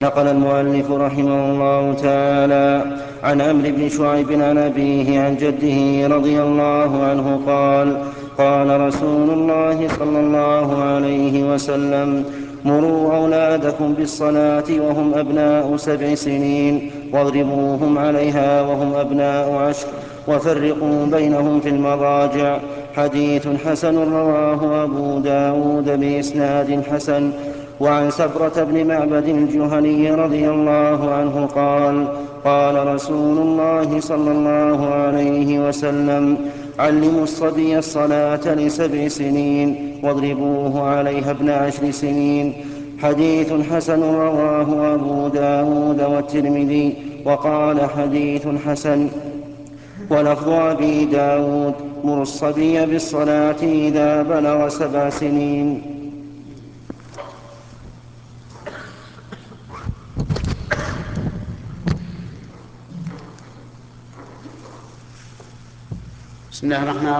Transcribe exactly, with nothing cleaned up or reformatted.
نقل المؤلف رحمه الله تعالى عن عمرو بن شعيب عن أبيه عن جده رضي الله عنه قال قال رسول الله صلى الله عليه وسلم: مروا أولادكم بالصلاة وهم أبناء سبع سنين واضربوهم عليها وهم أبناء عشر وفرقوا بينهم في المضاجع. حديث حسن رواه أبو داود بإسناد حسن. وعن سبرة بن معبد الجهني رضي الله عنه قال قال رسول الله صلى الله عليه وسلم: علموا الصبي الصلاة لسبع سنين واضربوه عليها ابن عشر سنين. حديث حسن رواه أبو داود والترمذي وقال حديث حسن. ولفظ أبي داود: مروا الصبي بالصلاة إذا بلغ سبع سنين. بسم الله الرحمن